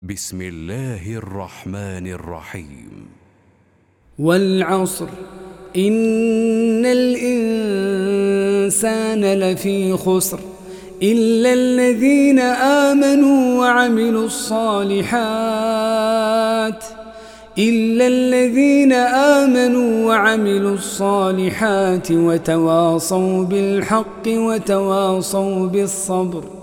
بسم الله الرحمن الرحيم. والعصر إن الإنسان لفي خسر إلا الذين آمنوا وعملوا الصالحات وتواصوا بالحق وتواصوا بالصبر.